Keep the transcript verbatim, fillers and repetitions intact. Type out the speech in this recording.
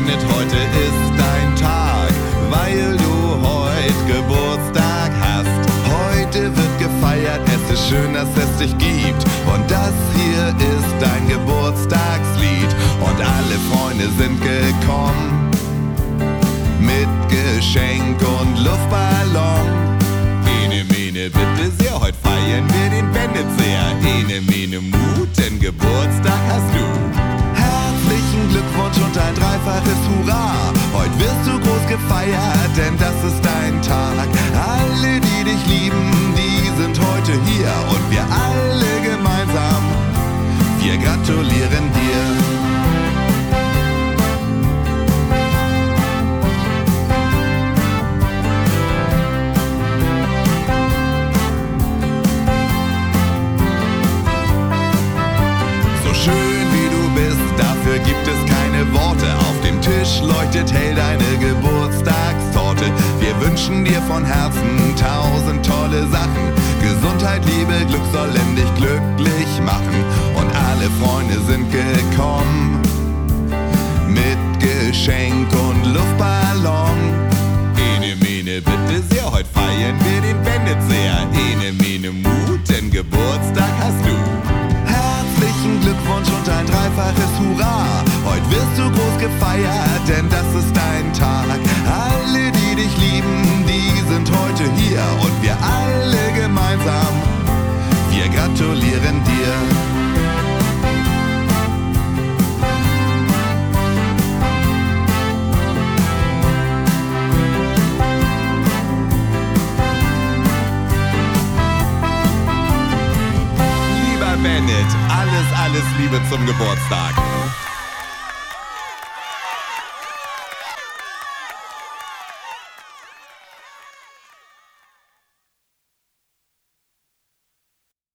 Bennett, heute ist dein Tag, weil du heute Geburtstag hast. Heute wird gefeiert, es ist schön, dass es dich gibt. Und das hier ist dein Geburtstagslied. Und alle Freunde sind gekommen mit Geschenk und Luftballon. Ene, mene, bitte sehr, heute feiern wir den Bennett sehr. Ene, mene, Mut, denn Geburtstag hast du. Herzlichen Glückwunsch und ein dreifaches Hurra. Heute wirst du groß gefeiert, denn das ist dein Tag. Alle, die dich lieben, die sind heute hier. Und wir alle gemeinsam, wir gratulieren dir. Schön wie du bist, dafür gibt es keine Worte. Auf dem Tisch leuchtet hell deine Geburtstagstorte. Wir wünschen dir von Herzen tausend tolle Sachen. Gesundheit, Liebe, Glück sollen dich glücklich machen. Und alle Freunde sind gekommen mit Geschenk und Luftballon. Ene, mene, bitte sehr, heute feiern wir den Bennett sehr. Ene, mene, Mut, denn Geburtstag hast du. Herzlichen Glückwunsch und ein dreifaches Hurra. Heute wirst du groß gefeiert, denn das ist dein Tag. Alle, die dich lieben, die sind heute hier. Und wir alle gemeinsam, wir gratulieren dir. Bennett, alles, alles Liebe zum Geburtstag.